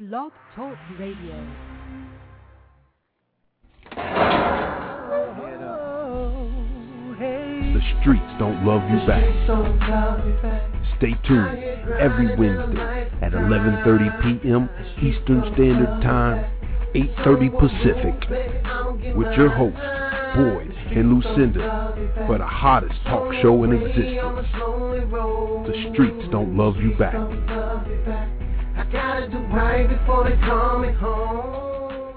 Blog Talk Radio. The streets don't love you back. Stay tuned every Wednesday at 11:30 p.m. Eastern Standard Time, 8:30 Pacific, with your hosts, Boyd and Lucinda, for the hottest talk show in existence. The streets don't love you back. I gotta do right before they call me home.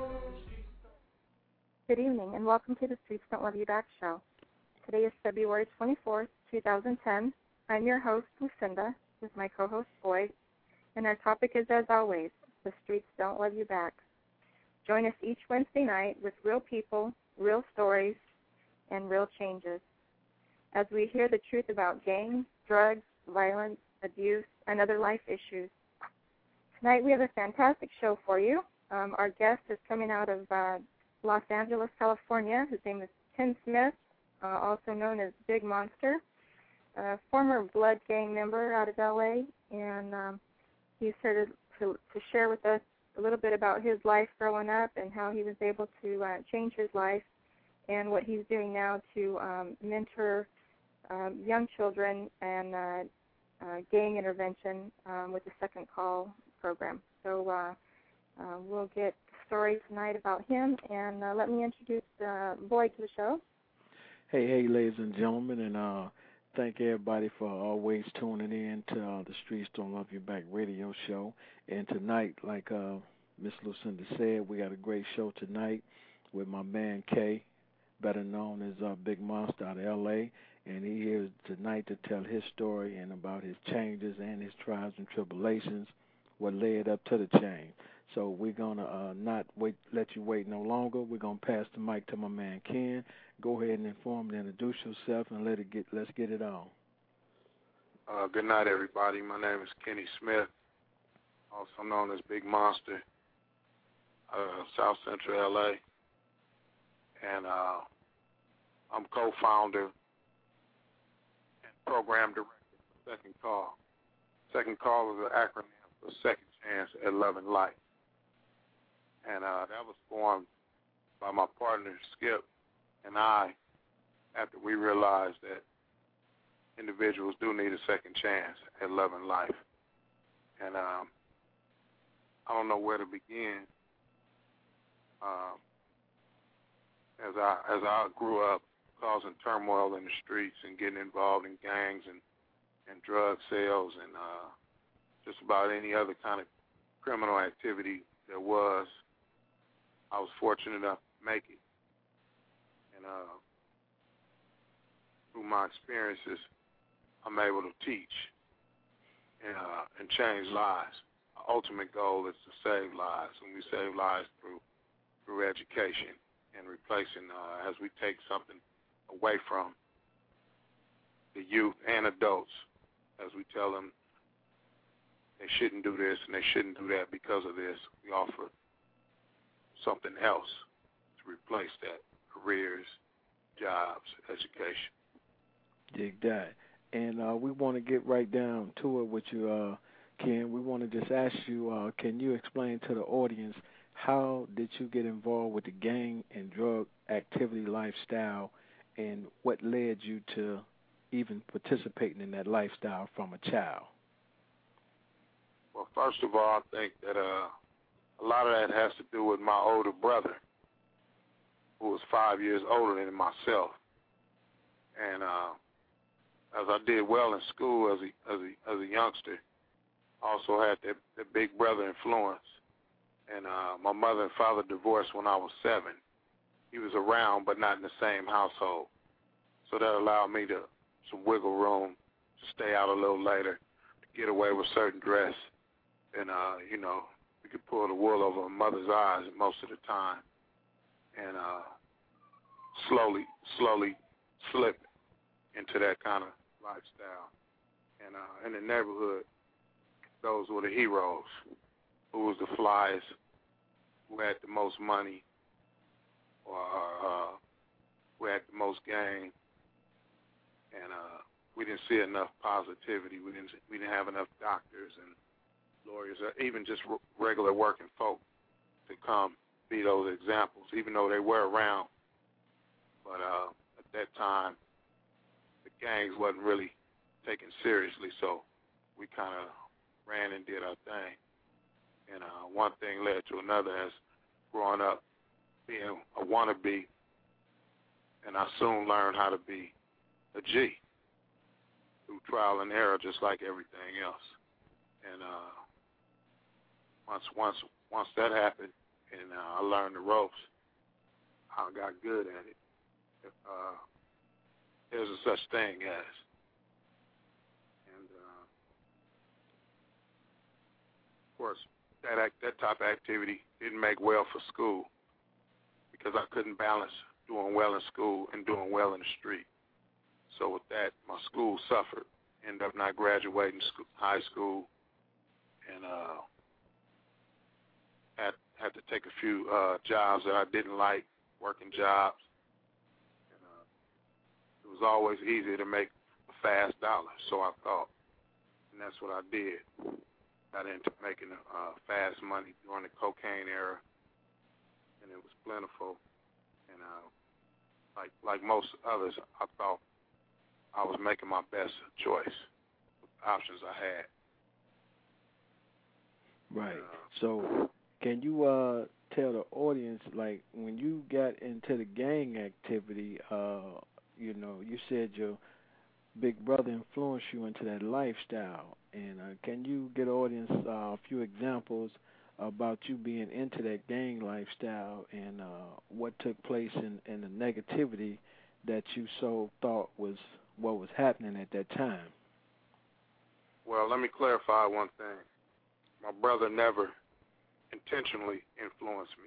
Good evening, and welcome to the Streets Don't Love You Back show. Today is February 24th, 2010. I'm your host, Lucinda, with my co-host, Boyd, and our topic is, as always, the streets don't love you back. Join us each Wednesday night with real people, real stories, and real changes as we hear the truth about gangs, drugs, violence, abuse, and other life issues. Tonight we have a fantastic show for you. Our guest is coming out of Los Angeles, California. His name is Tim Smith, also known as Big Monster, a former Blood Gang member out of L.A., and he's here to share with us a little bit about his life growing up and how he was able to change his life and what he's doing now to mentor young children and gang intervention with the Second Call program. So we'll get the story tonight about him, and let me introduce Boyd to the show. Hey, ladies and gentlemen, and thank everybody for always tuning in to the Streets Don't Love You Back radio show. And tonight, like Miss Lucinda said, we got a great show tonight with my man Kay, better known as Big Monster out of L.A., and he here tonight to tell his story and about his changes and his trials and tribulations, what led up to the change. So we're going to not let you wait no longer. We're going to pass the mic to my man Ken. Go ahead and inform and introduce yourself, and let's get it on. Good night, everybody. My name is Kenny Smith, also known as Big Monster, South Central L.A., and I'm co-founder and program director for Second Call. Second Call is an acronym for Second Chance at Loving Life. And that was formed by my partner, Skip, and I, after we realized that individuals do need a second chance at loving life. And I don't know where to begin. As I grew up causing turmoil in the streets and getting involved in gangs and drug sales and just about any other kind of criminal activity there was, I was fortunate enough to make it. And through my experiences, I'm able to teach and change lives. Our ultimate goal is to save lives, and we save lives through education and replacing as we take something away from the youth and adults, as we tell them they shouldn't do this and they shouldn't do that because of this. We offer something else to replace that: careers, jobs, education. Dig that. And we want to get right down to it with you, Ken. We want to just ask you, can you explain to the audience, how did you get involved with the gang and drug activity lifestyle, and what led you to even participating in that lifestyle from a child? Well, first of all, I think that a lot of that has to do with my older brother, who was 5 years older than myself. And as I did well in school as a youngster, I also had that big brother influence. And my mother and father divorced when I was 7. He was around, but not in the same household. So that allowed me some wiggle room to stay out a little later, to get away with certain dress. And, we could pull the wool over my mother's eyes most of the time. And slowly slip into that kind of lifestyle. And in the neighborhood, those were the heroes. Who was the flyest, who had the most money, or who had the most game. And we didn't see enough positivity. We didn't have enough doctors and lawyers, or even just regular working folk to come be those examples, even though they were around. But at that time, the gangs wasn't really taken seriously, so we kind of ran and did our thing. And one thing led to another as growing up being a wannabe, and I soon learned how to be a G through trial and error, just like everything else. And once that happened, and I learned the ropes, I got good at it. There's a such thing as, and of course, that type of activity didn't make well for school because I couldn't balance doing well in school and doing well in the street. So with that, my school suffered. Ended up not graduating high school, and had to take a few jobs that I didn't like, working jobs. And, it was always easier to make a fast dollar, so I thought, and that's what I did. Got into making fast money during the cocaine era, and it was plentiful. And like most others, I thought I was making my best choice with the options I had. Right. So can you tell the audience, like, when you got into the gang activity, you said your big brother influenced you into that lifestyle, and can you get the audience a few examples about you being into that gang lifestyle and what took place in the negativity that you so thought was what was happening at that time? Well, let me clarify one thing. My brother never intentionally influenced me.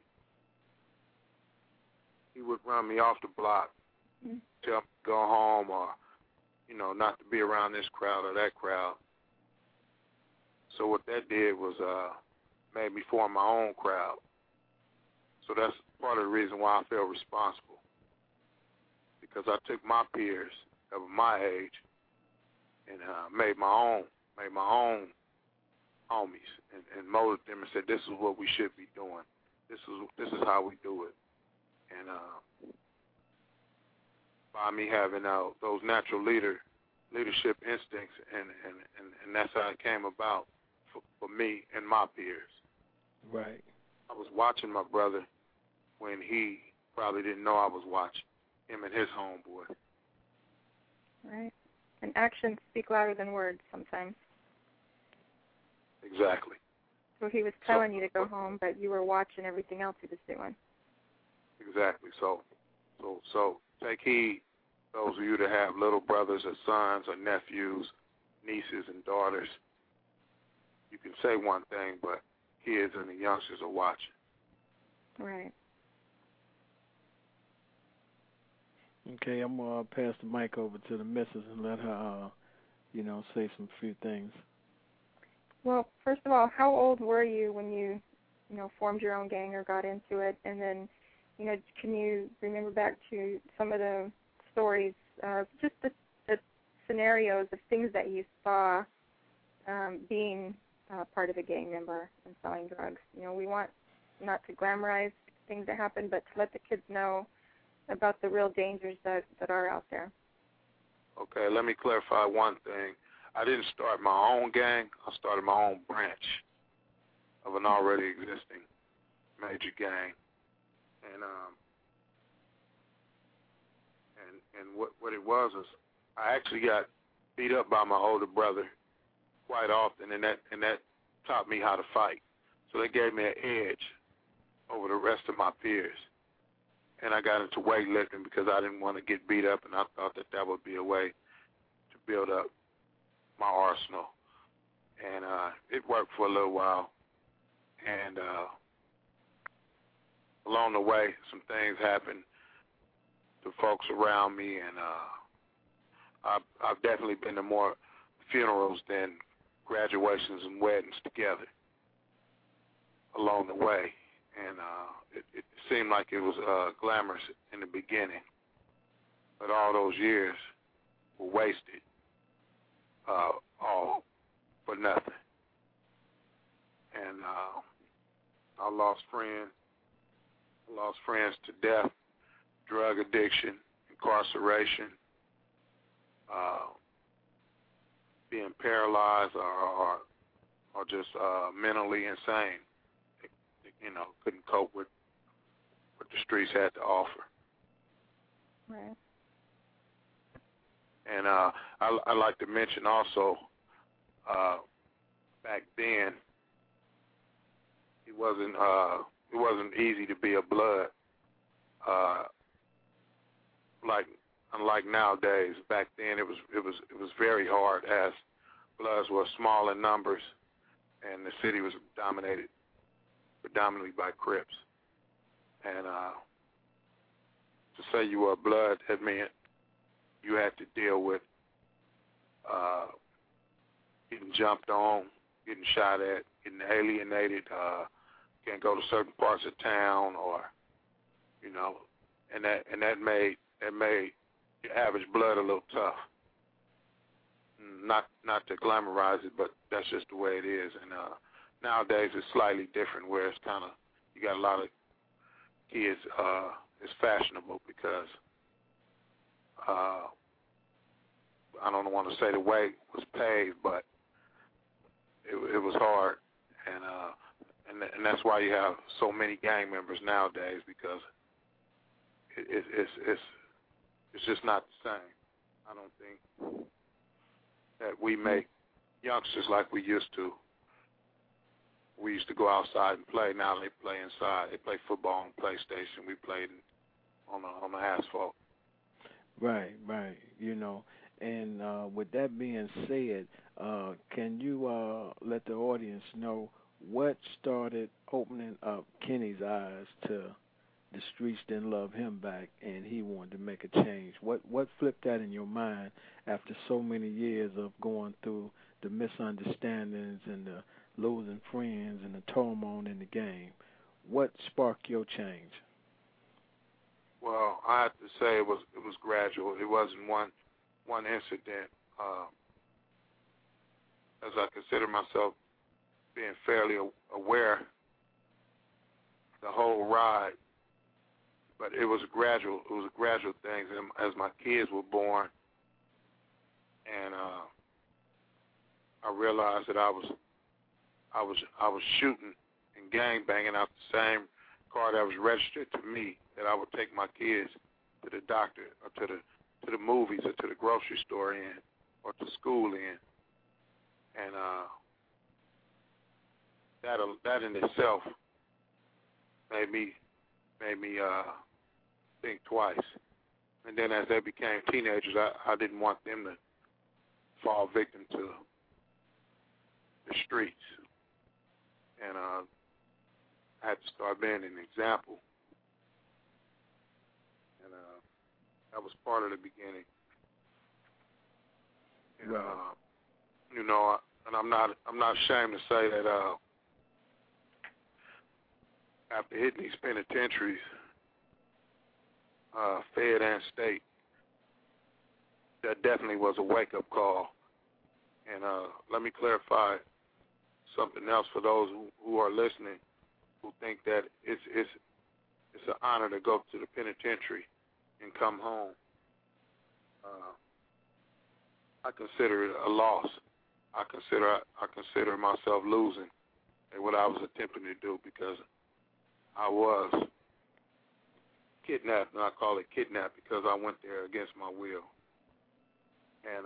He would run me off the block, tell me to go home or, not to be around this crowd or that crowd. So what that did was made me form my own crowd. So that's part of the reason why I feel responsible, because I took my peers of my age and made my own homies and molded them and said, this is what we should be doing. This is how we do it. And by me having those natural leadership instincts, and that's how it came about for me and my peers. Right. I was watching my brother when he probably didn't know I was watching him and his homeboy. Right. And actions speak louder than words sometimes. Exactly. So he was telling you to go home, but you were watching everything else he was doing. Exactly. So take heed, those of you that have little brothers or sons or nephews, nieces and daughters. You can say one thing, but kids and the youngsters are watching. Right. Okay, I'm going to pass the mic over to the missus and let her, say some few things. Well, first of all, how old were you when you formed your own gang or got into it? And then, can you remember back to some of the stories, just the scenarios of things that you saw being part of a gang member and selling drugs? We want not to glamorize things that happen, but to let the kids know about the real dangers that are out there. Okay, let me clarify one thing. I didn't start my own gang. I started my own branch of an already existing major gang. And what it was I actually got beat up by my older brother quite often, and that taught me how to fight. So that gave me an edge over the rest of my peers. And I got into weightlifting because I didn't want to get beat up, and I thought that would be a way to build up my arsenal. And it worked for a little while. And along the way, some things happened to folks around me, and I've definitely been to more funerals than graduations and weddings together along the way. And it seemed like it was glamorous in the beginning, but all those years were wasted, all for nothing. and I lost friends. I lost friends to death, drug addiction, incarceration, being paralyzed or just mentally insane. Couldn't cope with what the streets had to offer. Right. And I like to mention also, back then, it wasn't easy to be a blood. Unlike nowadays, back then it was very hard, as bloods were small in numbers, and the city was dominated predominantly by Crips. And to say you were a blood, that meant you had to deal with getting jumped on, getting shot at, getting alienated, can't go to certain parts of town, or and that made your average blood a little tough. Not to glamorize it, but that's just the way it is. And nowadays it's slightly different, where it's kind of, you got a lot of kids. It's fashionable because I don't want to say the way was paved, but it was hard, and that's why you have so many gang members nowadays, because it's just not the same. I don't think that we make youngsters like we used to. We used to go outside and play. Now they play inside. They play football on PlayStation. We played on the asphalt. Right. And with that being said, can you let the audience know what started opening up Kenny's eyes to the streets didn't love him back, and he wanted to make a change? What flipped that in your mind after so many years of going through the misunderstandings and the losing friends and the turmoil in the game? What sparked your change? Well, I have to say it was gradual. It wasn't one incident. As I consider myself being fairly aware the whole ride, but it was gradual. It was a gradual thing. As my kids were born, and I realized that I was shooting and gang banging out the same car that was registered to me, that I would take my kids to the doctor or to the movies or to the grocery store in, or to school in, and that in itself made me think twice. And then as they became teenagers, I didn't want them to fall victim to the streets, and I had to start being an example. And that was part of the beginning. And, and I'm not ashamed to say that after hitting these penitentiaries, Fed and state, that definitely was a wake-up call. And let me clarify something else for those who are listening, who think that it's an honor to go to the penitentiary and come home. I consider it a loss. I consider myself losing at what I was attempting to do, because I was kidnapped, and I call it kidnapped because I went there against my will. And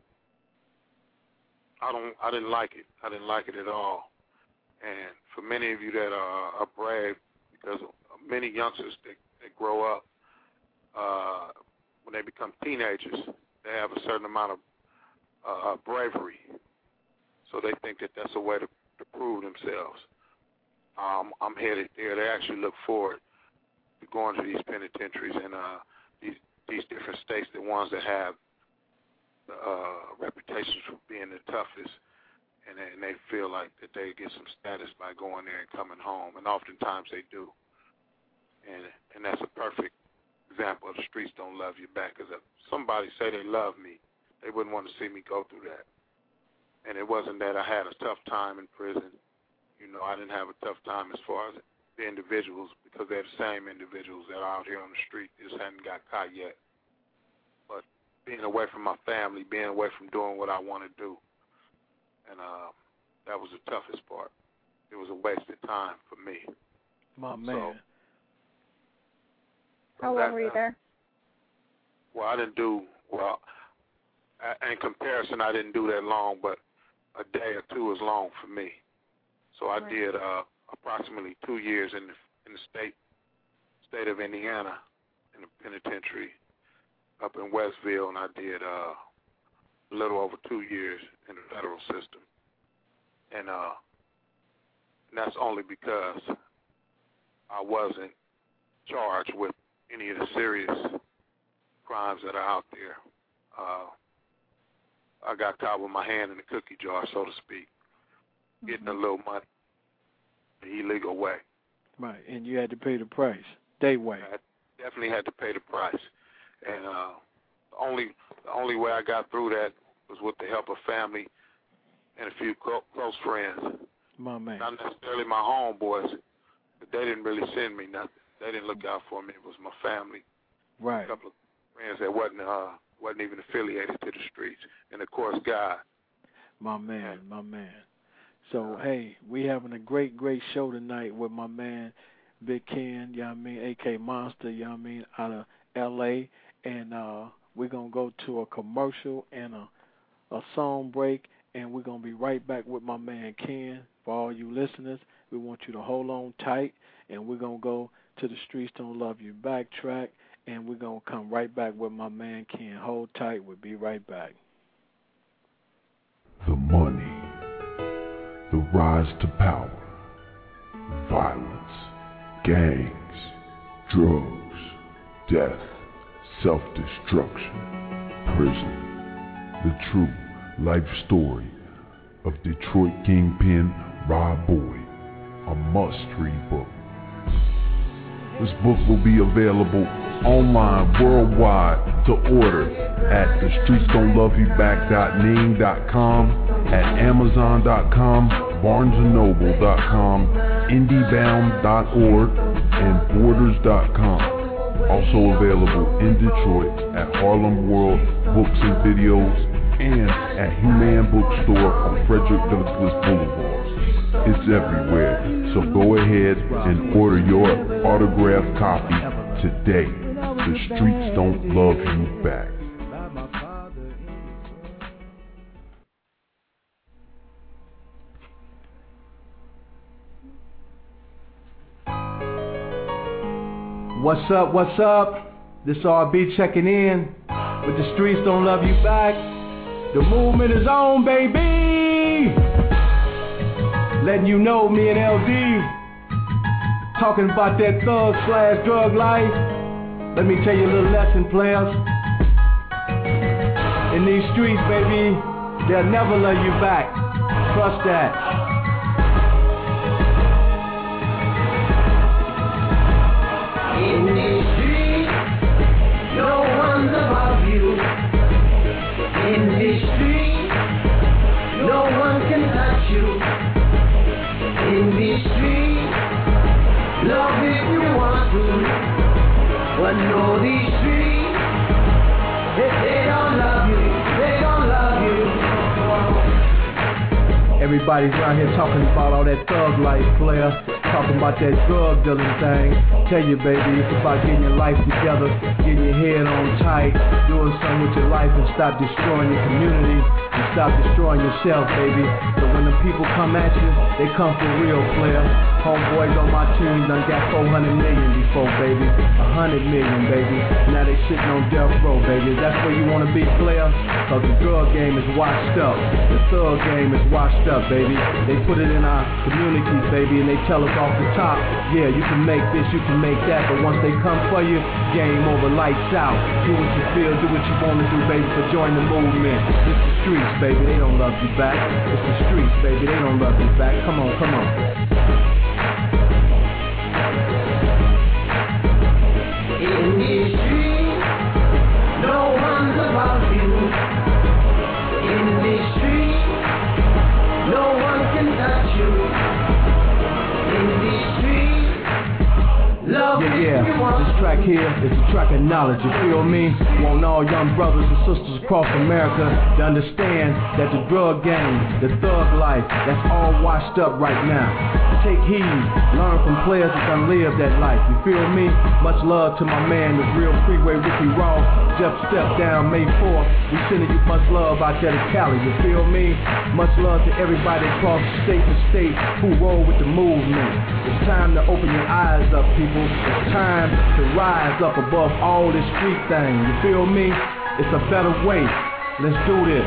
I didn't like it. I didn't like it at all. And for many of you that are brave, because many youngsters that grow up, when they become teenagers, they have a certain amount of bravery. So they think that that's a way to prove themselves. I'm headed there. They actually look forward to going to these penitentiaries and these different states, the ones that have reputations for being the toughest, and they feel like that they get some status by going there and coming home, and oftentimes they do. And that's a perfect example of the streets don't love you back, because if somebody say they love me, they wouldn't want to see me go through that. And it wasn't that I had a tough time in prison. I didn't have a tough time as far as the individuals, because they're the same individuals that are out here on the street. Just hadn't got caught yet. But being away from my family, being away from doing what I want to do, and that was the toughest part. It was a wasted time for me. My man. How long were you there? Well, I didn't do, in comparison, I didn't do that long, but a day or two is long for me. So I did approximately 2 years in the state of Indiana, in the penitentiary up in Westville, and I did a little over 2 years in the federal system. And that's only because I wasn't charged with any of the serious crimes that are out there. I got caught with my hand in the cookie jar, so to speak, getting a little money the illegal way. Right, and you had to pay the price, day way. I definitely had to pay the price. And the only way I got through that was with the help of family and a few close friends. My man. Not necessarily my homeboys, but they didn't really send me nothing. They didn't look out for me. It was my family. Right. A couple of friends that wasn't even affiliated to the streets. And, of course, God. My man, my man. So, hey, we having a great, great show tonight with my man, Big Ken, A.K. Monster, out of L.A., and we're going to go to a commercial and a song break, and we're going to be right back with my man Ken. For all you listeners, we want you to hold on tight, and we're going to go to the Streets Don't Love You backtrack, and we're going to come right back with my man Ken. Hold tight. We'll be right back. The money, the rise to power, violence, gangs, drugs, death, self-destruction, prison. The true life story of Detroit Kingpin Rob Boyd, a must-read book. This book will be available online worldwide to order at thestreetsdon'tloveYouback.ning.com, at Amazon.com, BarnesandNoble.com, IndieBound.org, and Borders.com. Also available in Detroit at Harlem World Books and Videos and at Human Bookstore on Frederick Douglass Boulevard. It's everywhere, so go ahead and order your autographed copy today. The Streets Don't Love You Back. What's up, what's up? This RB checking in with The Streets Don't Love You Back. The movement is on, baby. Letting you know, me and LD talking about that thug/drug life. Let me tell you a little lesson, players. In these streets, baby, they'll never love you back. Trust that. In these streets, no one's above you. In these streets, no one can touch you. In these streets, love if you want to. But know these streets, if they don't love you, they don't love you. Everybody's around here talking about all that thug life, player. Talking about that drug dealing thing. Tell you, baby, it's about getting your life together, getting your head on tight, doing something with your life, and stop destroying your community and stop destroying yourself, baby. So when the people come at you, they come for real, player. Homeboys on my team done got 400 million before, baby. 100 million, baby. Now they sitting on death row, baby. That's where you want to be, player? Cause the drug game is washed up. The thug game is washed up, baby. They put it in our communities, baby, and they tell us off the top, yeah, you can make this, you can make that, but once they come for you, game over, lights out. Do what you feel, do what you want to do, baby, but join the movement. It's the streets, baby, they don't love you back. It's the streets, baby, they don't love you back. Come on, come on. In these streets, no one's above you. In these streets, no one can touch you. This track here is a track of knowledge, you feel me? Want all young brothers and sisters across America to understand that the drug game, the thug life, that's all washed up right now. Take heed, learn from players that done lived that life, you feel me? Much love to my man, the real Freeway Ricky Ross. Jeff Step down May 4th. We sending you much love out there to Cali, you feel me? Much love to everybody across state to state who roll with the movement. It's time to open your eyes up, people. It's time to rise up above all this street thing, you feel me? It's a better way. Let's do this.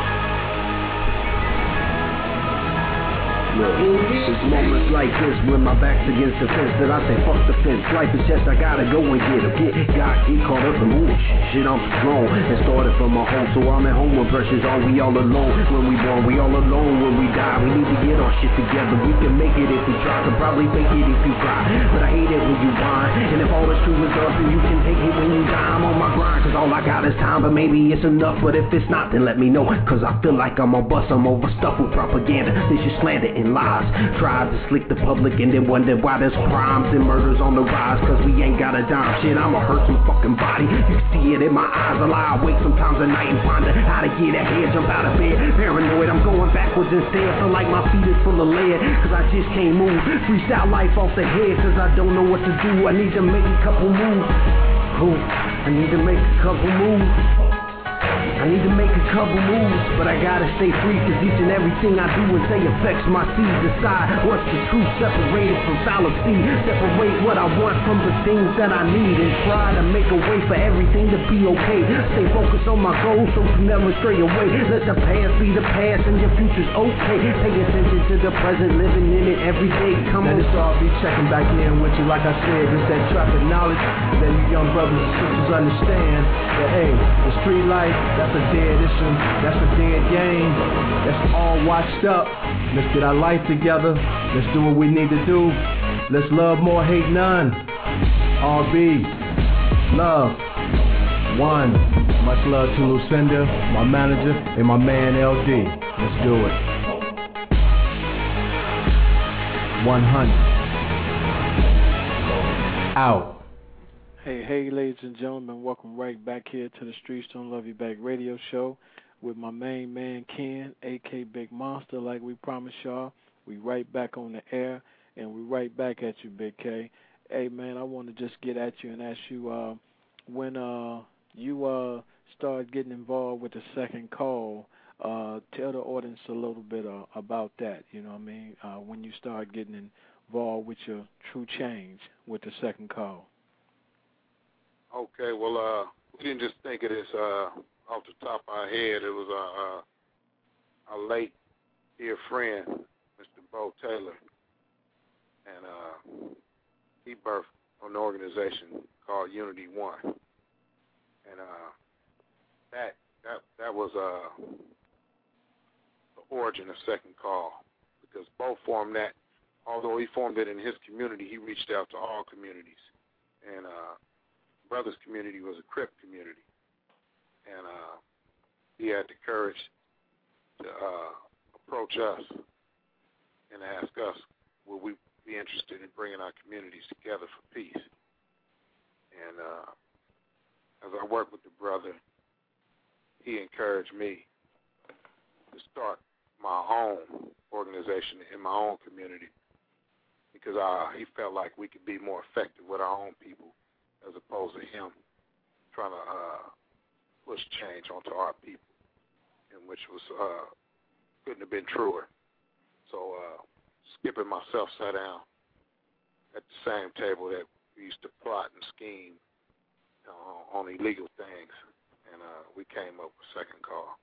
Look, it's moments like this when my back's against the fence that I say fuck the fence. Life is just I gotta go and get him. Get caught up in moving shit. I'm grown and started from a home, so I'm at home with pressures. Are we all alone when we born? We all alone when we die. We need to get our shit together. We can make it if we try. Can probably fake it if you cry, but I hate it when you whine. And if all is true is us, then you can take it when you die. I'm on my grind, cause all I got is time. But maybe it's enough, but if it's not, then let me know. Cause I feel like I'm on bust. I'm overstuffed with propaganda. This is slander and lies. Tried to slick the public and then wonder why there's crimes and murders on the rise. Cause we ain't got a dime. Shit, I'ma hurt some fucking body. You see it in my eyes. I lie awake sometimes at night and ponder how to get ahead, jump out of bed. Paranoid, I'm going backwards instead. Feel like my feet is full of lead, cause I just can't move. Freestyle life off the head, cause I don't know what to do. I need to make a couple moves. I need to make a couple moves. I need to make a couple moves, but I gotta stay free, cause each and everything I do and say affects my seed. Decide what's the truth, separated from fallacy. Separate what I want from the things that I need, and try to make a way for everything to be okay. Stay focused on my goals so you never stray away. Let the past be the past and your future's okay. Pay attention to the present, living in it every day. Come on. Now this all be checking back in with you, like I said. It's that track of knowledge that you young brothers and sisters understand that, hey, the street life, that's a dead issue, that's a dead game, that's all washed up. Let's get our life together, let's do what we need to do. Let's love more, hate none. RB, love, one. Much love to Lucinda, my manager, and my man LD. Let's do it. 100. Out. Hey, ladies and gentlemen, welcome right back here to the Streets Don't Love You Back radio show with my main man Ken, a.k.a. Big Monster, like we promised y'all. We right back on the air, and we right back at you, Big K. Hey, man, I want to just get at you and ask you when you start getting involved with the second call, tell the audience a little bit about that, you know what I mean, when you start getting involved with your true change with the second call. Okay, well, we didn't just think of this off the top of our head. It was our late dear friend, Mr. Bo Taylor, and he birthed an organization called Unity One, and that was the origin of Second Call, because Bo formed that. Although he formed it in his community, he reached out to all communities, and Brothers community was a Crip community, and he had the courage to approach us and ask us, would we be interested in bringing our communities together for peace? And as I worked with the brother, he encouraged me to start my own organization in my own community, because he felt like we could be more effective with our own people, as opposed to him trying to push change onto our people, and which was couldn't have been truer. So Skip and myself sat down at the same table that we used to plot and scheme on illegal things, and we came up with Second Call.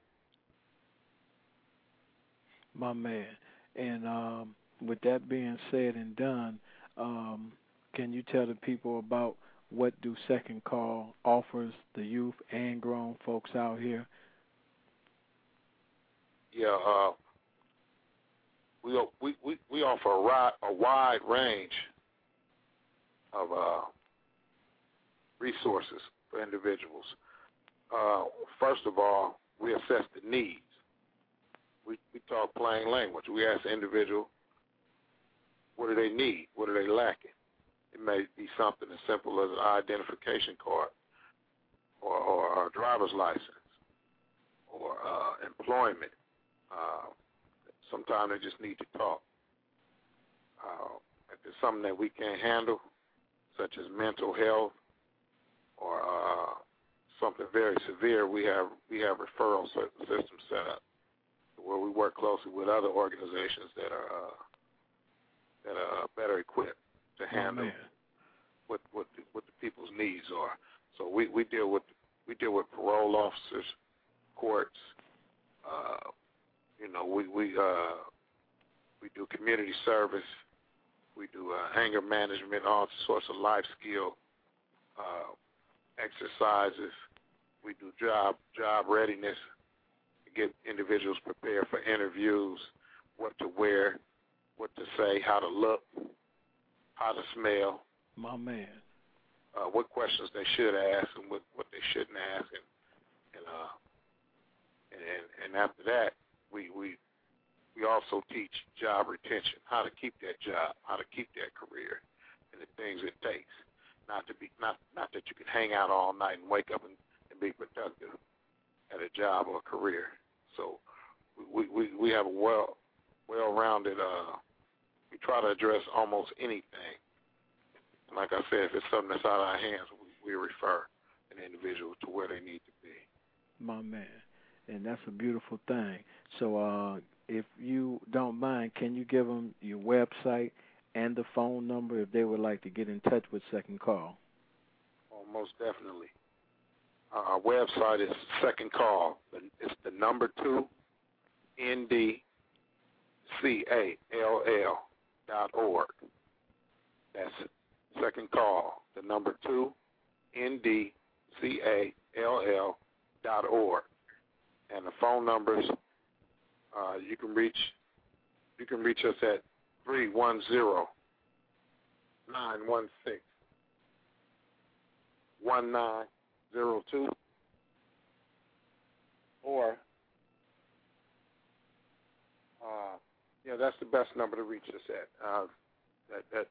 My man. And with that being said and done, can you tell the people about what do Second Call offers the youth and grown folks out here? Yeah, we offer a wide range of resources for individuals. First of all, we assess the needs. We talk plain language. We ask the individual, what do they need? What are they lacking? It may be something as simple as an identification card or a driver's license or employment. Sometimes they just need to talk. If there's something that we can't handle, such as mental health or something very severe, we have referral systems set up where we work closely with other organizations that are better equipped to handle what the people's needs are. So we deal with parole officers, courts. We do community service. We do anger management, all sorts of life skill exercises. We do job readiness to get individuals prepared for interviews, what to wear, what to say, how to look, how to smell. My man. What questions they should ask and what they shouldn't ask, and after that, we also teach job retention, how to keep that job, how to keep that career, and the things it takes. Not that you can hang out all night and wake up and be productive at a job or a career. So we have a well-rounded. We try to address almost anything. Like I said, if it's something that's out of our hands, we refer an individual to where they need to be. My man, and that's a beautiful thing. So if you don't mind, can you give them your website and the phone number if they would like to get in touch with Second Call? Oh, most definitely. Our website is Second Call. It's the number 2, NDCALL.org. That's Second Call, the number 2, NDCALL.org. And the phone numbers, you can reach us at 310-916-1902, or that's the best number to reach us at. At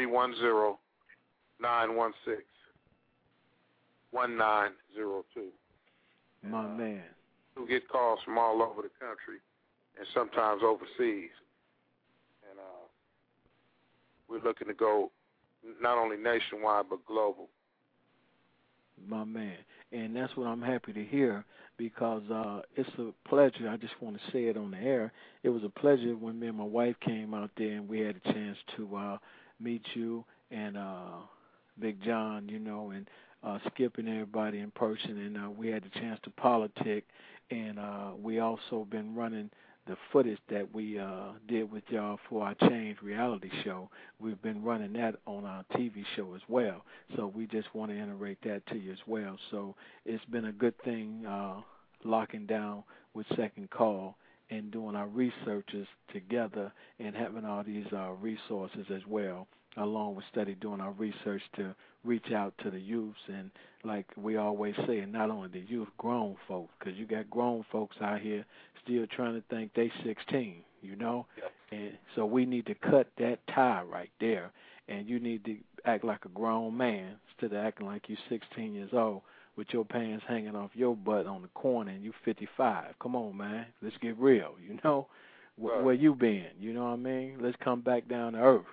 310-916-1902. My man. We get calls from all over the country and sometimes overseas. And we're looking to go not only nationwide but global. My man. And that's what I'm happy to hear because it's a pleasure. I just want to say it on the air. It was a pleasure when me and my wife came out there and we had a chance to meet you and Big John, and Skip and everybody in person. And we had a chance to politic. And we also been running the footage that we did with y'all for our Change reality show. We've been running that on our TV show as well. So we just want to iterate that to you as well. So it's been a good thing locking down with Second Call and doing our researches together and having all these resources as well, along with doing our research to reach out to the youths. And like we always say, not only the youth, grown folks, because you got grown folks out here still trying to think they 16, Yep. And so we need to cut that tie right there, and you need to act like a grown man instead of acting like you're 16 years old with your pants hanging off your butt on the corner and you 55. Come on, man. Let's get real, Where you been? You know what I mean? Let's come back down to earth,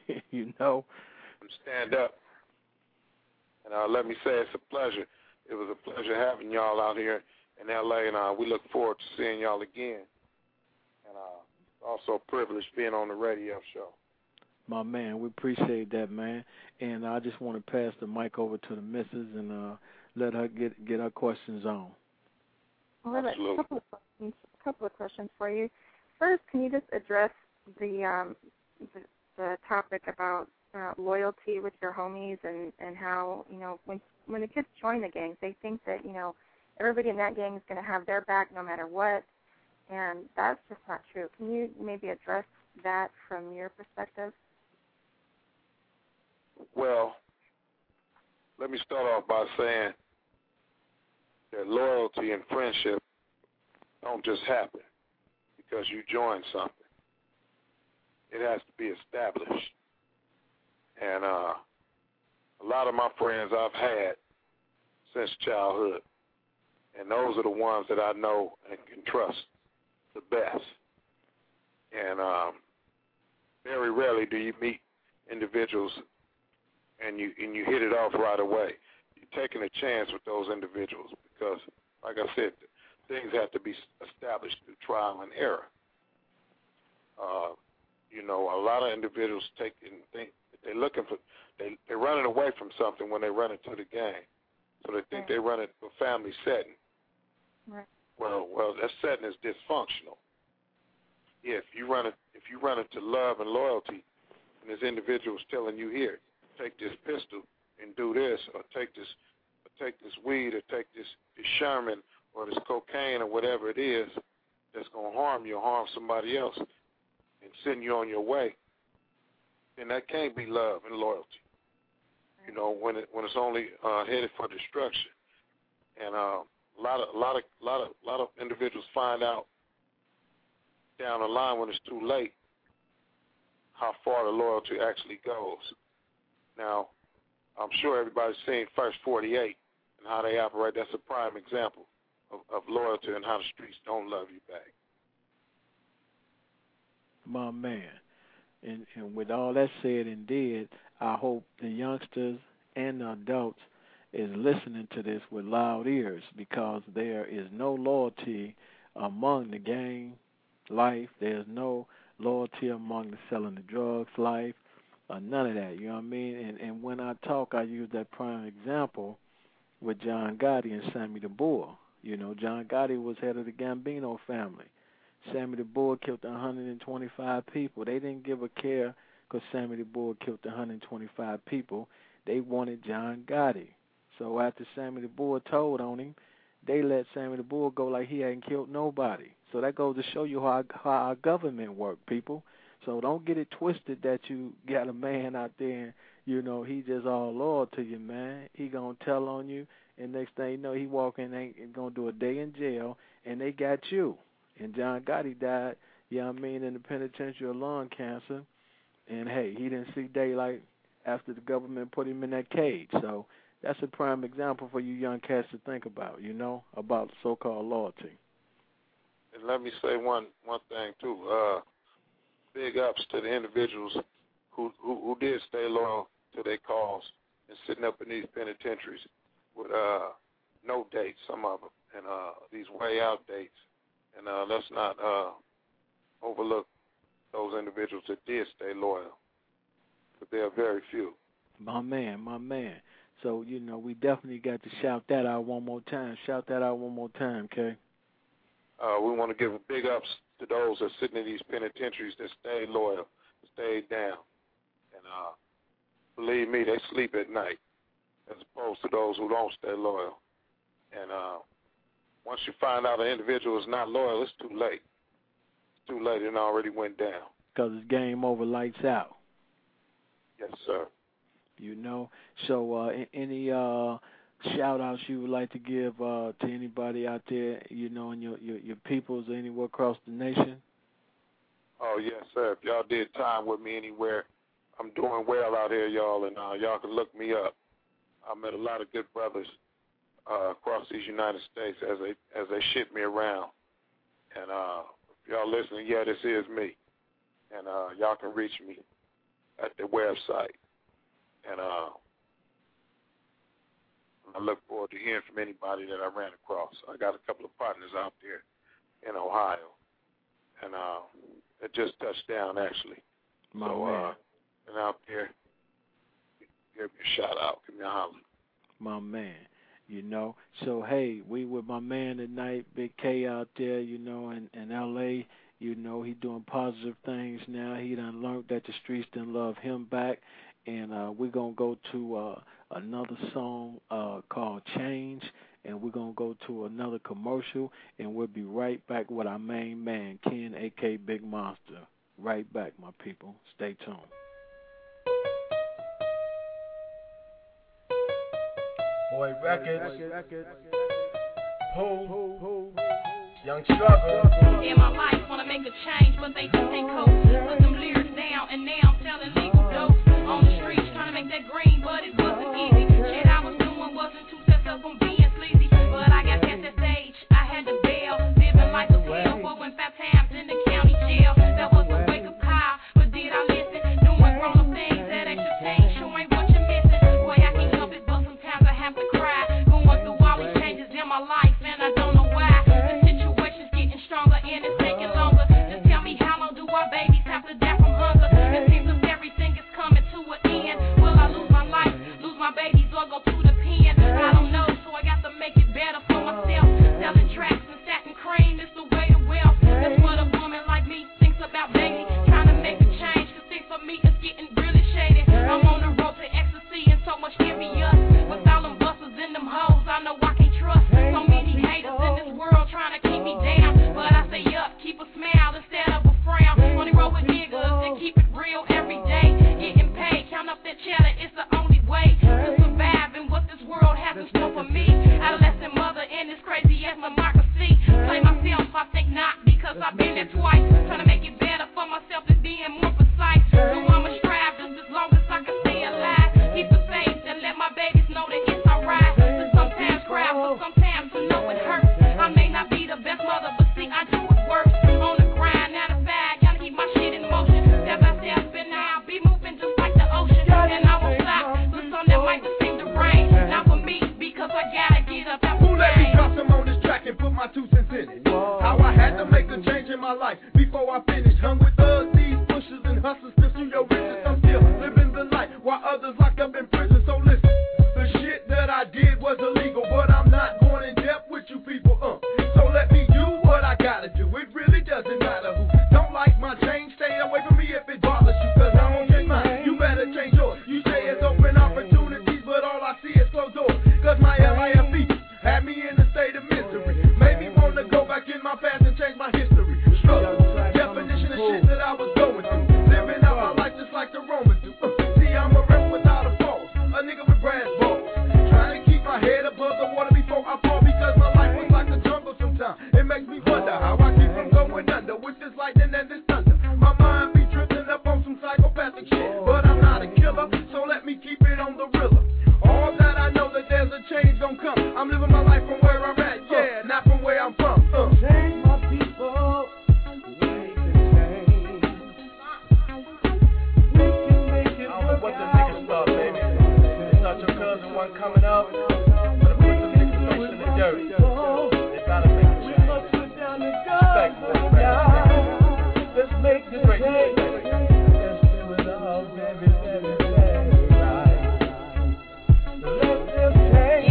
Stand up. And let me say it's a pleasure. It was a pleasure having y'all out here in L.A., and we look forward to seeing y'all again. And also a privilege being on the radio show. My man, we appreciate that, man. And I just want to pass the mic over to the missus and let her get her questions on. Well, a couple of questions for you. First, can you just address the topic about loyalty with your homies and how, when the kids join the gangs, they think that, everybody in that gang is going to have their back no matter what, and that's just not true. Can you maybe address that from your perspective? Well, let me start off by saying that loyalty and friendship don't just happen because you join something. it has to be established. And a lot of my friends I've had since childhood, and those are the ones that I know and can trust the best. And very rarely do you meet individuals and you hit it off right away. You're taking a chance with those individuals because, like I said, things have to be established through trial and error. A lot of individuals think they're looking for, they're running away from something when they run into the game. So they think they run into a family setting. Right. Well, that setting is dysfunctional. If you run into love and loyalty, and this individual is telling you, here, take this pistol and do this, or take this weed, or take this Sherman or this cocaine or whatever it is that's going to harm you or harm somebody else and send you on your way, then that can't be love and loyalty. When it's only headed for destruction. And a lot of individuals find out down the line when it's too late how far the loyalty actually goes. Now, I'm sure everybody's seen First 48 and how they operate. That's a prime example of loyalty and how the streets don't love you back. My man. And with all that said and did, I hope the youngsters and the adults is listening to this with loud ears, because there is no loyalty among the gang life. There's no loyalty among the selling the drugs life, none of that, you know what I mean? And when I talk, I use that prime example with John Gotti and Sammy the Bull. John Gotti was head of the Gambino family. Sammy the Bull killed 125 people. They didn't give a care because Sammy the Bull killed 125 people. They wanted John Gotti. So after Sammy the Bull told on him, they let Sammy the Bull go like he hadn't killed nobody. So that goes to show you how our government work, people. So don't get it twisted that you got a man out there and, he just all loyal to you, man. He going to tell on you, and next thing you know, he walking ain't going to do a day in jail, and they got you. And John Gotti died, in the penitentiary of lung cancer. And, hey, he didn't see daylight after the government put him in that cage. So that's a prime example for you young cats to think about, about so-called loyalty. And let me say one thing, too. Big ups to the individuals who did stay loyal to their cause and sitting up in these penitentiaries with no dates, some of them, and these way out dates. And let's not overlook those individuals that did stay loyal, but there are very few. My man. So, we definitely got to shout that out one more time. Shout that out one more time, Kay. We want to give a big ups to those that are sitting in these penitentiaries that stayed loyal, stayed down. And believe me, they sleep at night as opposed to those who don't stay loyal. And once you find out an individual is not loyal, it's too late. It's too late. It already went down. Because it's game over, lights out. Yes, sir. So any shout-outs you would like to give to anybody out there, and your peoples or anywhere across the nation? Oh, yes, sir. If y'all did time with me anywhere, I'm doing well out here, y'all, and y'all can look me up. I met a lot of good brothers across these United States as they ship me around. And if y'all listening, yeah, this is me. And y'all can reach me at the website. And I look forward to hearing from anybody that I ran across. I got a couple of partners out there in Ohio. And it just touched down, actually. My man. And out there, give me a shout-out. Give me a holler. My man. So, hey, we with my man tonight, Big K out there, in L.A., he doing positive things now. He done learned that the streets done love him back. And we're going to go to another song called Change, and we're going to go to another commercial, and we'll be right back with our main man, Ken, a.k.a. Big Monster. Right back, my people. Stay tuned. Boy Records. Ho. Young struggle. In my life, wanna make a change, but they just ain't cope. Put them lyrics down, and now I'm selling legal dope. On the streets, trying to make that green, but it wasn't easy. Shit I was doing wasn't too set up on being sleazy. But I got past that stage, I had to bail. Living life was hell, but went 5 times in the county jail. That was a wake-up call, but did I listen? Doing grown-up things, that extra change, sure ain't what you're missing. Boy, I can't help it, but sometimes I have to cry. Going through all these changes in my life, and I don't know why. The situation's getting stronger, and it's taking longer. Just tell me, how long do our babies have to die from hunger? It seems as everything is coming to an end. Will I lose my life, lose my babies, or go to the pen? I don't know, so I got to make it better for myself. Selling tracks and satin cream is the way to wealth. That's what a woman like me thinks about, baby. Trying to make a change, cause see, for me it's getting really shady. I'm on the road to ecstasy and so much envious. With all them busters and them hoes, I know I can't trust. So many haters in this world trying to keep me down. But I say up, keep a smile instead of a frown. On the road with niggas and keep it real every day. Getting paid, count up that cheddar, it's the only way to survive in what this world has in store for me. Adolescent mother in this crazy ass democracy. Play myself, I think not, because I've been there twice. Trying to make it better for myself and being more precise. So I'ma strive just as long as I can stay alive. Keep the faith and let my babies know that it's alright. To sometimes cry, but sometimes to know it hurts. I may not be the best mother, but see, I do it worse. On the grind, 9 to 5, gotta keep my shit in motion. Step by step, and now I'll be moving just like the ocean. And I won't stop, the sun that might deceive the rain. Not for me, because I gotta get up after Who let me drop some on this track and put my 2 cents in it? How I had to make a change in my life before I finished. Hung with thugs, thieves, pushers, and hustlers. Pursue your riches, I'm still living the life while others locked up in prison. So listen, the shit that I did was illegal, but I'm not going in depth with you people. So let me do what I gotta do. It really doesn't matter who don't like my change. Stay away from me if it bothers you, cause I won't change mine. You better change yours. You say it's open opportunities, but all I see is closed doors. Cause my LIFE had me in a state of misery. Made me want to go back in my past and change my history. Struggle, definition of shit that I was going through. Living out my life just like the Romans do. See, I'm a rep without a pause, a nigga with brass balls. Trying to keep my head above the water before I fall, because my life was like a jungle sometimes. It makes me wonder how I keep from going under with this lightning and this thunder. My mind be drifting up on some psychopathic shit, but I'm not a killer, so let me keep it on the realer. All that I know that there's a change gon' come. I'm living my life from where I'm at, yeah, not from where I'm from. Change my people, we can change. We can make it. I don't know what the niggas thought, baby. They thought your cousin wasn't coming up, but I put the niggas face in the dirt. They gotta make a change. We must put down the gun. Let's make the change. Let's do it all, baby, baby, baby, right. Let them change.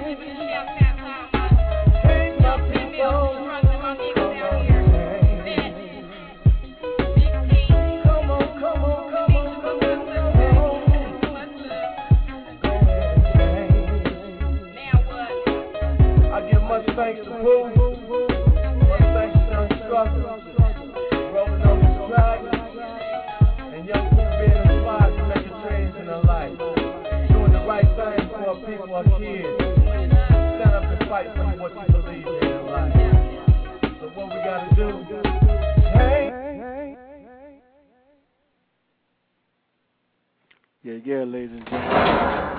Thanks to Pooh, much thanks to Young Struggle, rolling on this track, and young people being inspired to make a change in their life, doing the right thing for our people, our kids, stand up and fight for what you believe in your life. So what we gotta do, Yeah, ladies and gentlemen.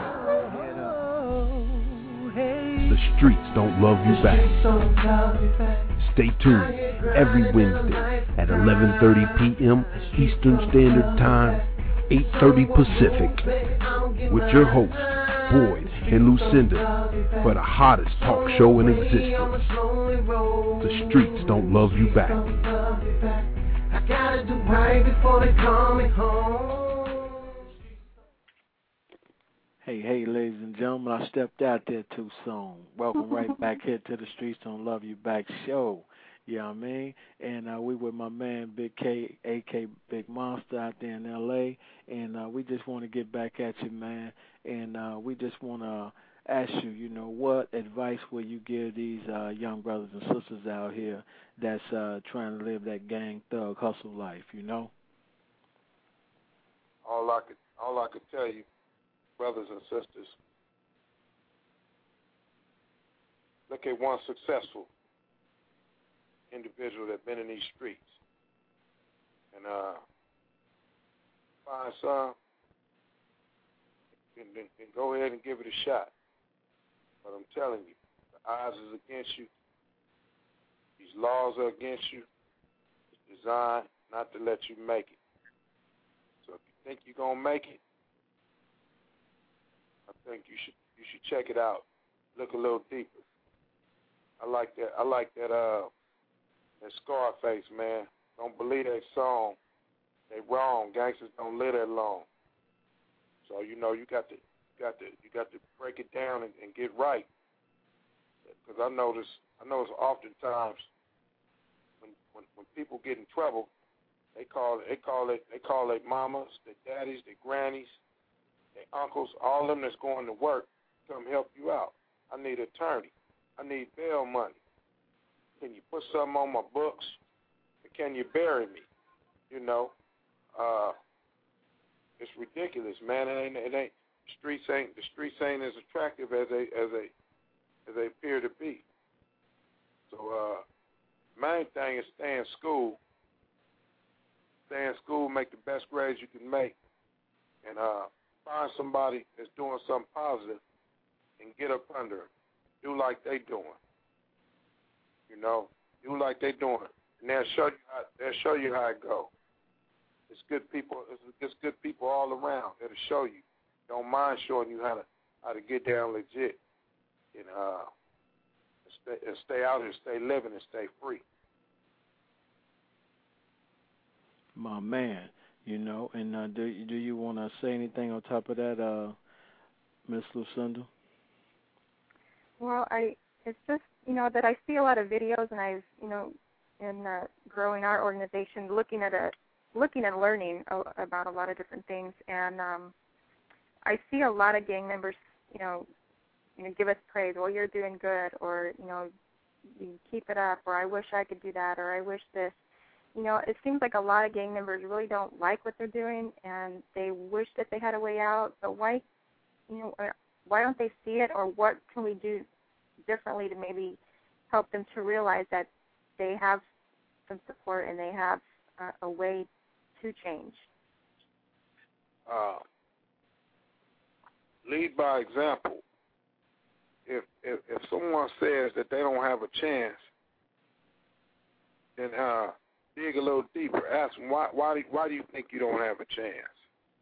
The streets don't love you back. Stay tuned every Wednesday at 11:30 p.m. Eastern Standard Time, 8:30 Pacific, with your hosts, Boyd and Lucinda, for the hottest talk show in existence. The streets don't love you back. I gotta do right before they call me home. Hey, ladies and gentlemen, I stepped out there too soon. Welcome right back here to the Streets Don't Love You Back show. You know what I mean? And we with my man Big K, a.k.a. Big Monster, out there in L.A., and we just want to get back at you, man. And we just want to ask you, you know, what advice will you give these young brothers and sisters out here that's trying to live that gang thug hustle life, you know? All I could tell you, brothers and sisters, look at one successful individual that's been in these streets. And find some, then go ahead and give it a shot. But I'm telling you, the odds is against you. These laws are against you. It's designed not to let you make it. So if you think you're gonna make it, I think you should check it out. Look a little deeper. I like that Scarface, man. Don't believe that song. They wrong. Gangsters don't live that long. So you got to break it down and get right. Because I notice oftentimes when people get in trouble, they call their mamas, their daddies, their grannies, their uncles, all of them that's going to work, come help you out. I need an attorney. I need bail money. Can you put something on my books? Can you bury me? It's ridiculous, man. It ain't the streets ain't as attractive as they appear to be. So main thing is stay in school. Stay in school, make the best grades you can make, and find somebody that's doing something positive and get up under them. Do like they doing. Do like they doing. And they'll show you how it goes. It's good people. It's good people all around that'll show you. Don't mind showing you how to get down legit, and stay out here, stay living, and stay free. My man, and do you want to say anything on top of that, Miss Lucinda? Well, it's just that I see a lot of videos, and I've in growing our organization, looking at learning about a lot of different things, and I see a lot of gang members, give us praise. Well, you're doing good, or you keep it up, or I wish I could do that, or I wish this. It seems like a lot of gang members really don't like what they're doing, and they wish that they had a way out. But why don't they see it, or what can we do differently to maybe help them to realize that they have some support and they have a way to change? Lead by example. If someone says that they don't have a chance, then dig a little deeper. Ask them why do you think you don't have a chance?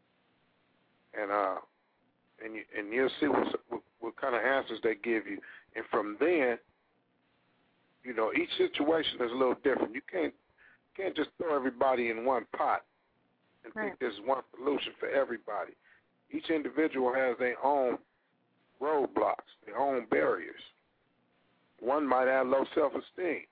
And you'll see what kind of answers they give you. And from then, each situation is a little different. You can't just throw everybody in one pot and think there's one solution for everybody. Each individual has their own roadblocks, their own barriers. One might have low self-esteem.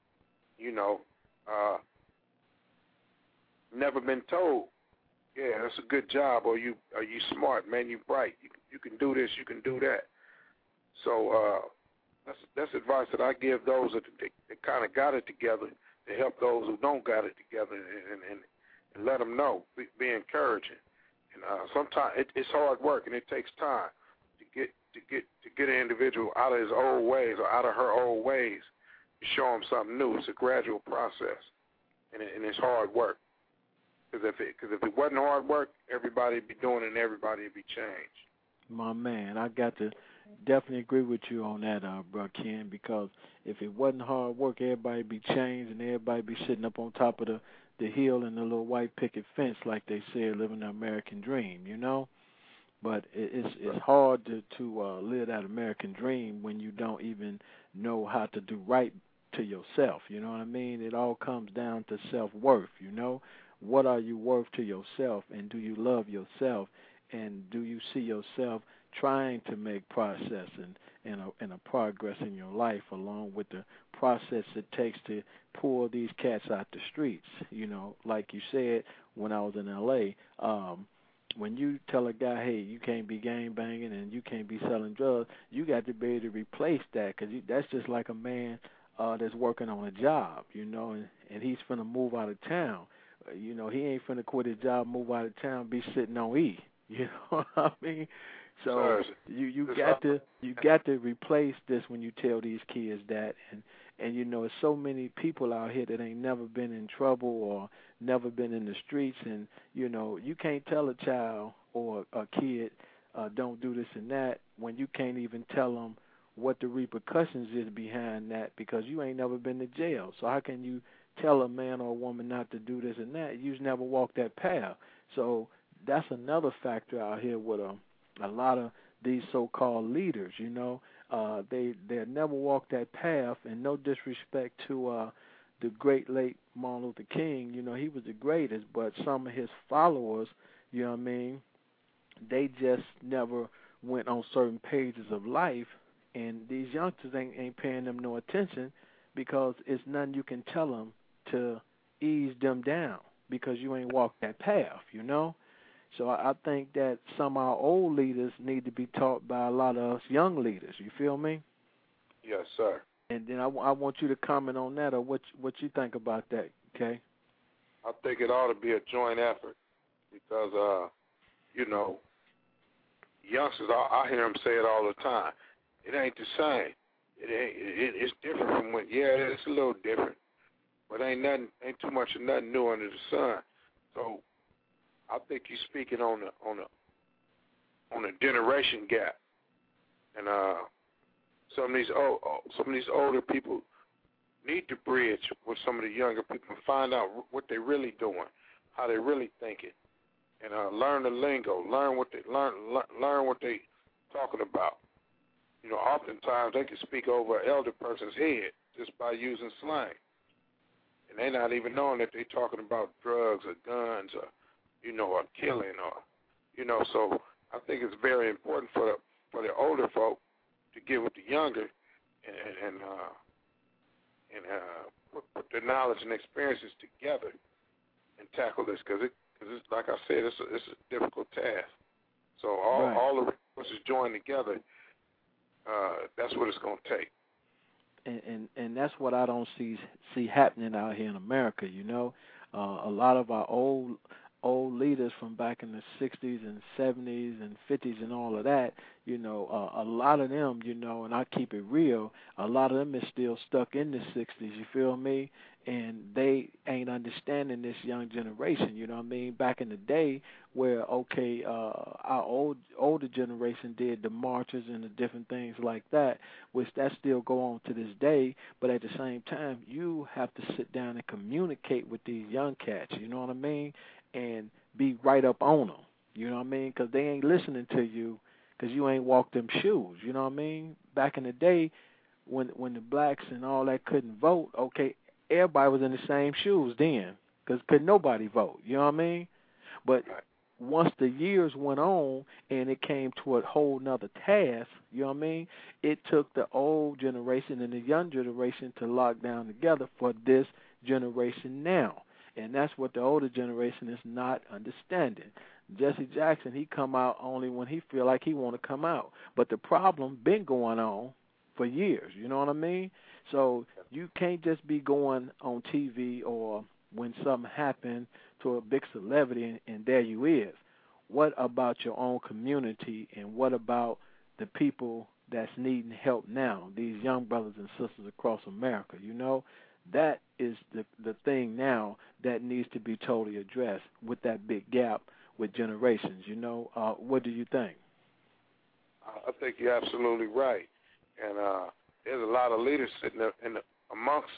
Never been told, yeah, that's a good job, or you smart, man, you bright, you can do this, you can do that. So that's advice that I give those that kind of got it together to help those who don't got it together, and let them know, be encouraging. And sometimes it's hard work, and it takes time to get an individual out of his old ways or out of her old ways to show him something new. It's a gradual process, and it's hard work. Because if it wasn't hard work, everybody would be doing it and everybody would be changed. My man, I got to definitely agree with you on that, Bro Ken, because if it wasn't hard work, everybody would be changed and everybody would be sitting up on top of the hill in the little white picket fence, like they said, living the American dream, But it's hard to live that American dream when you don't even know how to do right to yourself, you know what I mean? It all comes down to self-worth, What are you worth to yourself, and do you love yourself, and do you see yourself trying to make process and a progress in your life along with the process it takes to pull these cats out the streets? Like you said, when I was in L.A., when you tell a guy, hey, you can't be gang banging and you can't be selling drugs, you got to be able to replace that, because that's just like a man that's working on a job, and he's finna move out of town. He ain't finna quit his job, move out of town, be sitting on E. You know what I mean? So you got to replace this when you tell these kids that, and you know, there's so many people out here that ain't never been in trouble or never been in the streets, and you know, you can't tell a child or a kid don't do this and that when you can't even tell them what the repercussions is behind that, because you ain't never been to jail. So how can you tell a man or a woman not to do this and that? You've never walked that path. So that's another factor out here with a lot of these so-called leaders. You know, they never walked that path. And no disrespect to the great late Martin Luther King. You know, he was the greatest, but some of his followers, you know what I mean, they just never went on certain pages of life. And these youngsters ain't paying them no attention, because it's nothing you can tell them to ease them down, because you ain't walked that path, you know. So I think that some of our old leaders need to be taught by a lot of us young leaders. You feel me? Yes, sir. And then I want you to comment on that, or what you think about that, okay? I think it ought to be a joint effort, because, you know, youngsters, I hear them say it all the time. It ain't the same. It's different from when. Yeah, it's a little different, but ain't too much of nothing new under the sun. So I think you're speaking on a generation gap, and some of these older people need to bridge with some of the younger people and find out what they're really doing, how they're really thinking, and learn the lingo, learn what they talking about. You know, oftentimes they can speak over an elder person's head just by using slang, and they're not even knowing that they're talking about drugs or guns or, you know, or killing or, you know. So I think it's very important for the older folk to get with the younger and put their knowledge and experiences together and tackle this, because it's like I said, it's a difficult task. So all the resources joined together. That's what it's going to take. And that's what I don't see happening out here in America. You know, a lot of our old leaders from back in the 60s and 70s and 50s and all of that, you know, a lot of them, you know, and I keep it real, a lot of them is still stuck in the 60s, you feel me? And they ain't understanding this young generation, you know what I mean? Back in the day where, okay, our older generation did the marches and the different things like that, which that still go on to this day, but at the same time, you have to sit down and communicate with these young cats, you know what I mean? And be right up on them, you know what I mean? Because they ain't listening to you because you ain't walked them shoes, you know what I mean? Back in the day when the blacks and all that couldn't vote, okay, everybody was in the same shoes then, because couldn't nobody vote, you know what I mean? But once the years went on and it came to a whole nother task, you know what I mean, it took the old generation and the young generation to lock down together for this generation now. And that's what the older generation is not understanding. Jesse Jackson, he come out only when he feel like he want to come out. But the problem been going on for years, you know what I mean? So you can't just be going on TV or when something happened to a big celebrity and there you is. What about your own community, and what about the people that's needing help now, these young brothers and sisters across America, you know? That is the thing now that needs to be totally addressed with that big gap with generations, you know? What do you think? I think you're absolutely right. And there's a lot of leaders sitting amongst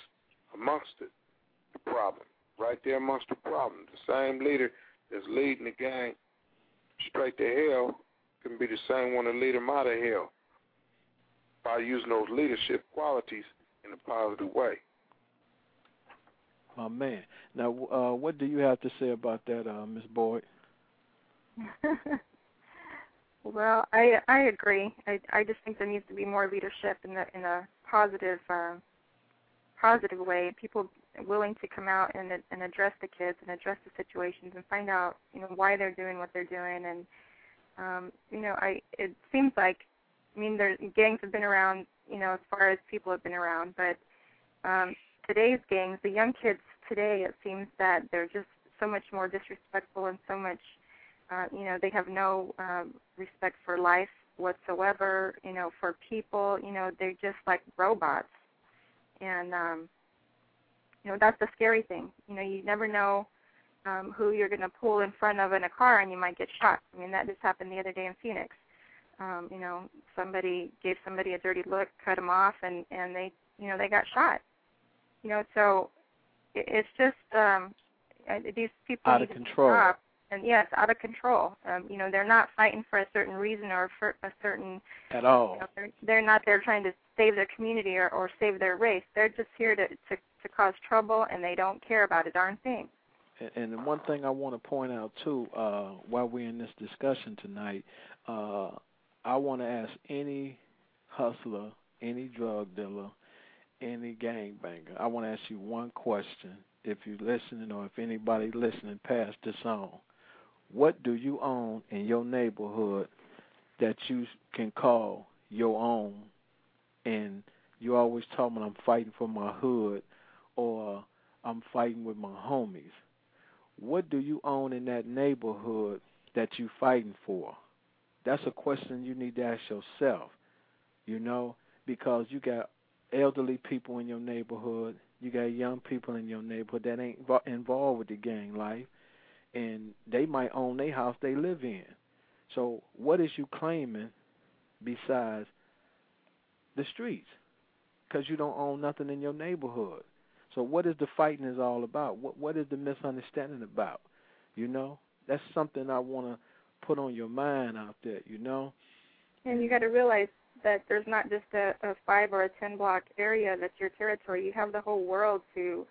the problem, right there amongst the problem. The same leader that's leading the gang straight to hell can be the same one to lead them out of hell by using those leadership qualities in a positive way. Oh, man. Now, what do you have to say about that, Ms. Boyd? Well, I agree. I just think there needs to be more leadership in a positive way. People willing to come out and address the kids and address the situations and find out, you know, why they're doing what they're doing. And you know, it seems like, I mean, gangs have been around, you know, as far as people have been around, but today's gangs, the young kids today, it seems that they're just so much more disrespectful and so much They have no respect for life whatsoever, for people. They're just like robots. And, that's the scary thing. You never know who you're going to pull in front of in a car and you might get shot. I mean, that just happened the other day in Phoenix. Somebody gave somebody a dirty look, cut them off, and they got shot. So it's just these people out of control. Stop. And yes, out of control. They're not fighting for a certain reason or for a certain at all. They're not there trying to save their community or save their race. They're just here to cause trouble, and they don't care about a darn thing. And one thing I want to point out too, while we're in this discussion tonight, I want to ask any hustler, any drug dealer, any gangbanger. I want to ask you one question. If you're listening, or if anybody listening past this on, what do you own in your neighborhood that you can call your own? And you always talking about, I'm fighting for my hood, or I'm fighting with my homies. What do you own in that neighborhood that you fighting for? That's a question you need to ask yourself, because you got elderly people in your neighborhood, you got young people in your neighborhood that ain't involved with the gang life, and they might own their house they live in. So what is you claiming besides the streets? Because you don't own nothing in your neighborhood. So what is the fighting is all about? What is the misunderstanding about? That's something I want to put on your mind out there, And you got to realize that there's not just a 5 or a 10 block area that's your territory. You have the whole world to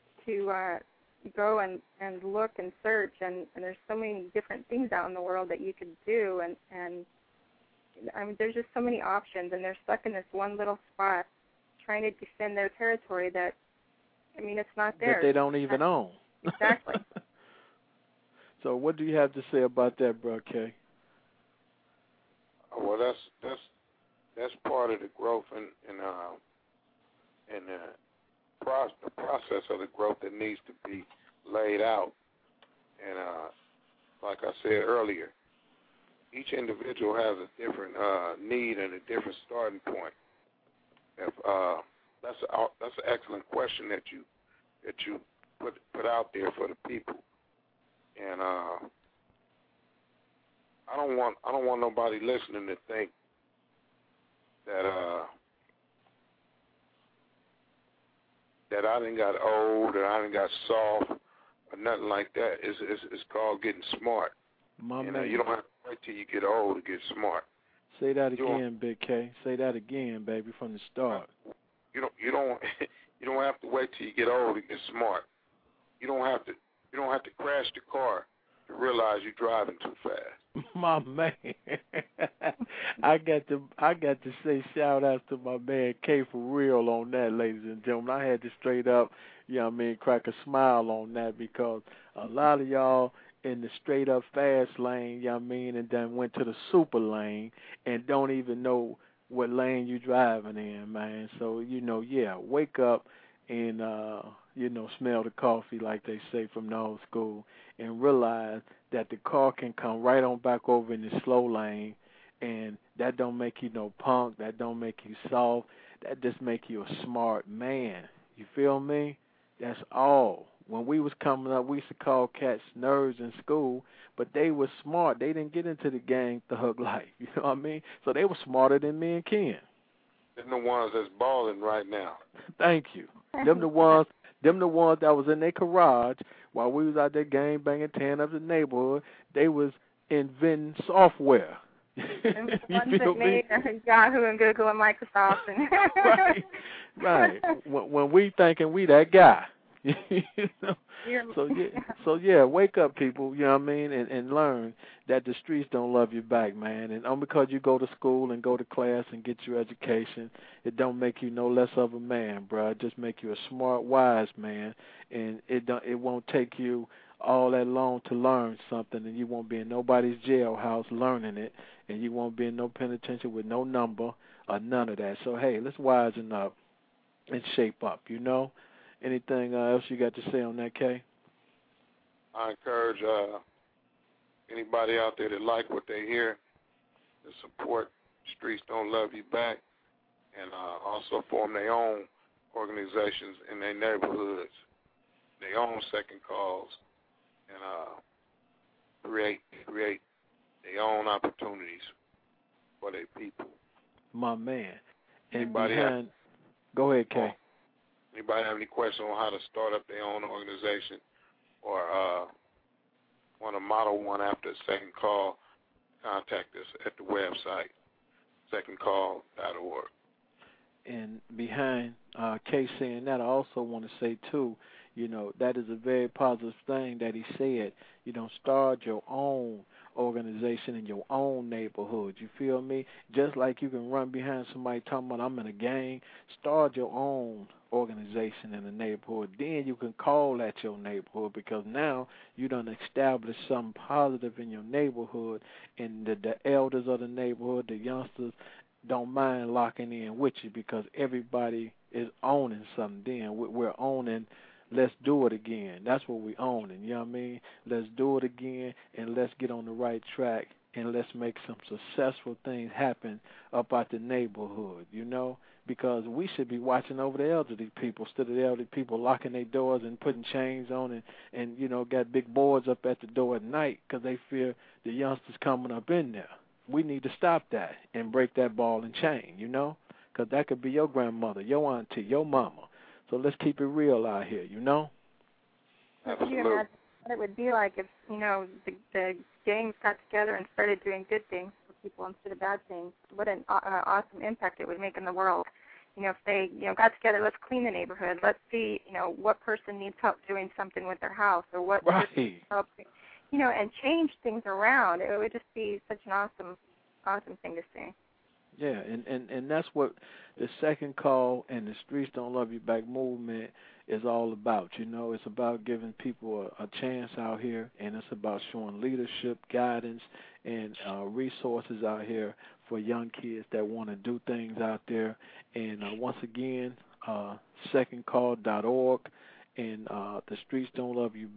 go and look and search, and there's so many different things out in the world that you could do, and I mean, there's just so many options, and they're stuck in this one little spot trying to defend their territory that, I mean, it's not theirs. That they don't even own. Exactly. So what do you have to say about that, bro, Kay? Well, that's part of the growth and the process of the growth that needs to be laid out. And like I said earlier, each individual has a different need and a different starting point. That's an excellent question that you put out there for the people. And I don't want nobody listening to think that I done got old or I done got soft or nothing like that. It's called getting smart. You don't have to wait till you get old to get smart. Say that again, Big K. Say that again, baby, from the start. You don't have to wait till you get old to get smart. You don't have to crash the car to realize you're driving too fast. My man. I got to say shout out to my man K for real on that, ladies and gentlemen. I had to straight up, crack a smile on that, because a lot of y'all in the straight up fast lane, and then went to the super lane and don't even know what lane you driving in, man. So, wake up and smell the coffee, like they say from the old school, and realize that the car can come right on back over in the slow lane, and that don't make you no punk, that don't make you soft, that just make you a smart man. You feel me? That's all. When we was coming up, we used to call cats nerds in school, but they were smart. They didn't get into the gang thug life, you know what I mean? So they were smarter than me and Ken. They're the ones that's balling right now. Thank you. Them the ones that was in their garage while we was out there gang banging, tearing up the neighborhood. They was inventing software. And the ones that made Yahoo and Google and Microsoft. And right. When we thinking we that guy. So wake up, people, you know what I mean, and learn that the streets don't love you back, man. And only because you go to school and go to class and get your education, it don't make you no less of a man, bro. It just make you a smart, wise man, and it won't take you all that long to learn something, and you won't be in nobody's jailhouse learning it, and you won't be in no penitentiary with no number or none of that. So hey, let's wisen up and shape up, Anything else you got to say on that, Kay? I encourage anybody out there that like what they hear, to support Streets Don't Love You Back, and also form their own organizations in their neighborhoods, their own second calls, and create their own opportunities for their people. My man. And Go ahead, Kay. Anybody have any questions on how to start up their own organization or want to model one after a second call, contact us at the website, secondcall.org. And behind Kay saying that, I also want to say, too, that is a very positive thing that he said. Start your own organization in your own neighborhood. You feel me? Just like you can run behind somebody talking about, I'm in a gang, start your own organization in the neighborhood. Then you can call at your neighborhood, because now you done established something positive in your neighborhood, and the elders of the neighborhood, the youngsters, don't mind locking in with you, because everybody is owning something. Then we're owning, let's do it again. That's what we're owning, you know what I mean? Let's do it again, and let's get on the right track, and let's make some successful things happen up out the neighborhood, because we should be watching over the elderly people instead of the elderly people locking their doors and putting chains on and got big boards up at the door at night because they fear the youngsters coming up in there. We need to stop that and break that ball and chain, because that could be your grandmother, your auntie, your mama. So let's keep it real out here, Could you imagine what it would be like if, the gangs got together and started doing good things for people instead of bad things? What an awesome impact it would make in the world. If they, got together, let's clean the neighborhood. Let's see, what person needs help doing something with their house, or what person needs help, and change things around. It would just be such an awesome thing to see. Yeah, and that's what the second call and the Streets Don't Love You Back movement is all about. It's about giving people a chance out here, and it's about showing leadership, guidance, and resources out here for young kids that want to do things out there. And once again, secondcall.org and the Streets Don't Love You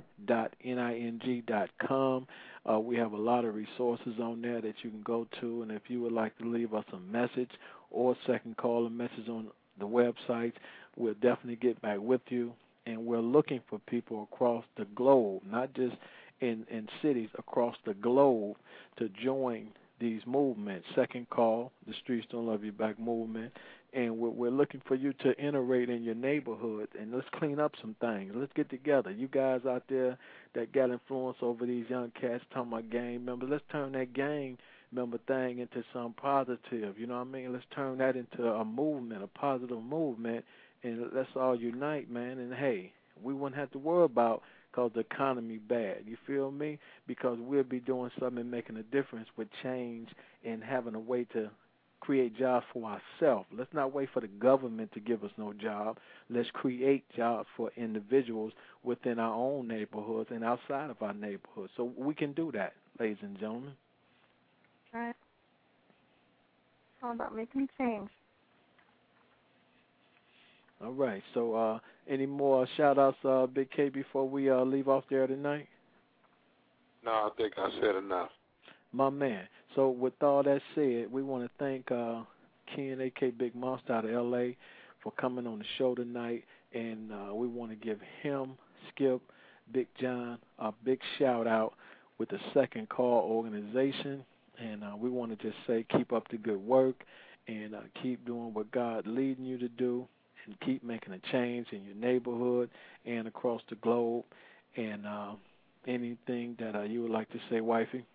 Back.ning.com. We have a lot of resources on there that you can go to, and if you would like to leave us a message or second call a message on the website, we'll definitely get back with you. And we're looking for people across the globe, not just in cities, across the globe, to join these movements. Second call, the Streets Don't Love You Back movement. And we're looking for you to iterate in your neighborhood, and let's clean up some things. Let's get together. You guys out there that got influence over these young cats talking about gang members, let's turn that gang member thing into something positive. You know what I mean? Let's turn that into a movement, a positive movement, and let's all unite, man. And, hey, we wouldn't have to worry about because the economy bad. You feel me? Because we'll be doing something and making a difference with change and having a way to create jobs for ourselves. Let's not wait for the government to give us no job. Let's create jobs for individuals within our own neighborhoods and outside of our neighborhoods. So we can do that, ladies and gentlemen. All right. It's all about making change. All right. So any more shout-outs, Big K, before we leave off there tonight? No, I think I said enough. My man. So with all that said, we want to thank Ken, a.k.a. Big Monster out of L.A., for coming on the show tonight. And we want to give him, Skip, Big John, a big shout-out with the Second Call organization. And we want to just say keep up the good work and keep doing what God leading you to do, and keep making a change in your neighborhood and across the globe. And anything that you would like to say, wifey?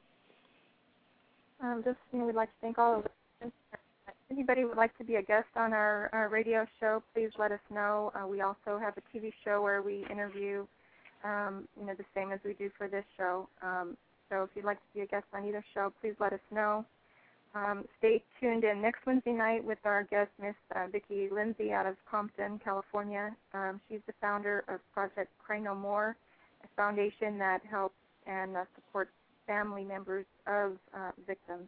We'd like to thank all of us. If anybody would like to be a guest on our radio show, please let us know. We also have a TV show where we interview, the same as we do for this show. So if you'd like to be a guest on either show, please let us know. Stay tuned in next Wednesday night with our guest, Miss Vicki Lindsay out of Compton, California. She's the founder of Project Cry No More, a foundation that helps and supports family members of victims.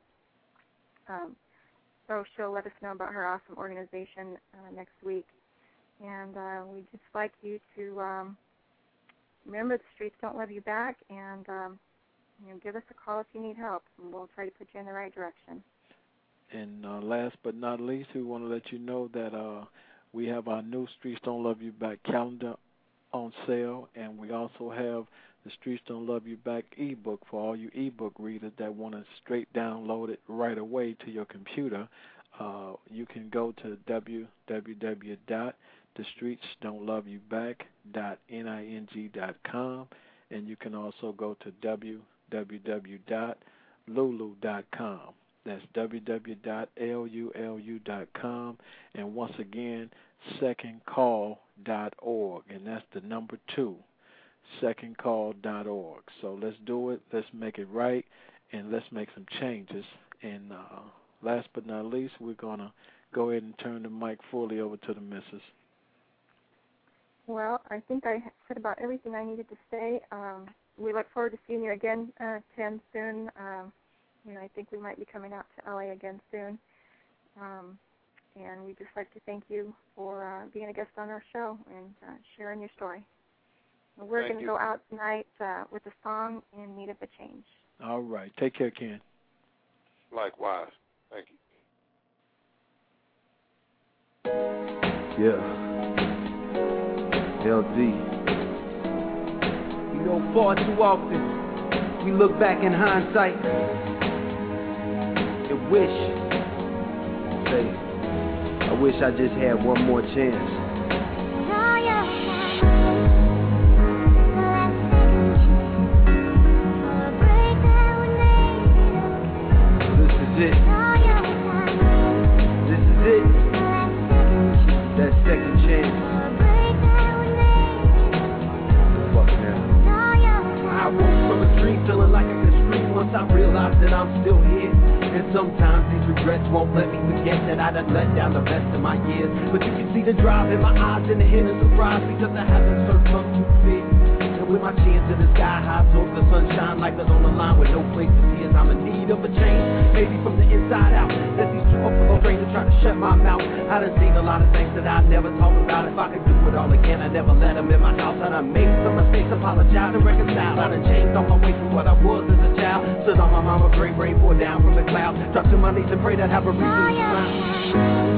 So she'll let us know about her awesome organization next week. And we'd just like you to remember the Streets Don't Love You Back, and give us a call if you need help, and we'll try to put you in the right direction. And last but not least, we want to let you know that we have our new Streets Don't Love You Back calendar on sale, and we also have the Streets Don't Love You Back ebook for all you ebook readers that want to straight download it right away to your computer. You can go to www.thestreetsdon'tloveyouback.ning.com, and you can also go to www.lulu.com. That's www.lulu.com, and once again, secondcall.org, and that's the number 2, secondcall.org. So let's do it, let's make it right, and let's make some changes. And last but not least, we're going to go ahead and turn the mic fully over to the missus. Well, I think I said about everything I needed to say. We look forward to seeing you again, Tim, soon. I think we might be coming out to LA again soon. And we'd just like to thank you for being a guest on our show and sharing your story. We're going to go out tonight with a song, In Need of a Change. All right. Take care, Ken. Likewise. Thank you. Yeah. LD. Far too often, we look back in hindsight and I wish I just had one more chance. This is it. That second chance. I woke from a dream feeling like I could scream once I realized that I'm still here. And sometimes these regrets won't let me forget that I done let down the best of my years. But you can see the drive in my eyes and the hint of surprise because I haven't searched up too big. And with my chin to the sky high towards the sunshine, life is on the line with no place to see as I'm in need of a change. Maybe from the inside out, that these two buffalo strangers try to shut my mouth. I done seen a lot of things that I never talk about. If I could do it all again, I never let them in my house. I done made some mistakes, apologize and reconcile. I done changed on my way from what I was as a child. Stood on my mama grave, rain pour down from the clouds. Dropped to my knees and prayed I'd have a reason to smile.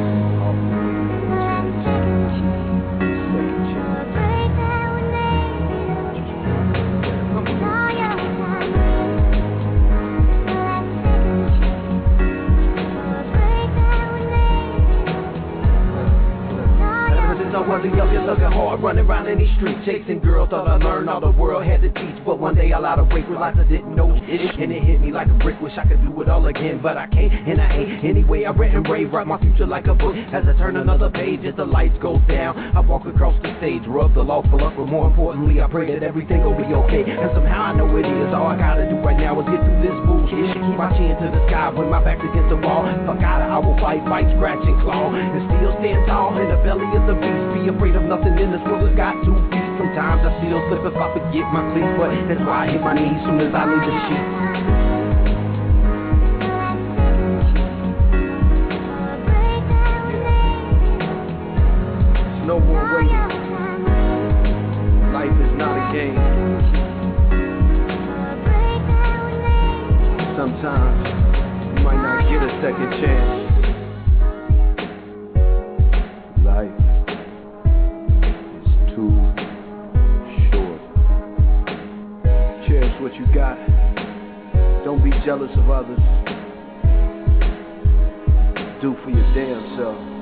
I wasn't young and looking hard, running around in these streets, chasing girls. Thought I learned all the world had to teach, but one day I lied awake, realized I didn't know it, and it hit me like a brick. Wish I could do it all again, but I can't, and I ain't. Anyway, I read and rave, write my future like a book. As I turn another page, as the lights go down, I walk across the stage, rub the lawful luck, but more importantly, I pray that everything will be okay. And somehow I know it is. All I gotta do right now is get through this bullshit. Keep my chin to the sky when my back's against the wall. Fuck out, I will fight, scratch, and claw, and still stand tall in the belly of the beast. Be afraid of nothing in this world has got 2 feet. Sometimes I still slip if I forget my cleats, but that's why I hit my knees soon as I leave the sheet. There's no more waiting. Life is not a game. Sometimes you might not get a second chance. Life is too short. Cherish what you got. Don't be jealous of others. Do for your damn self.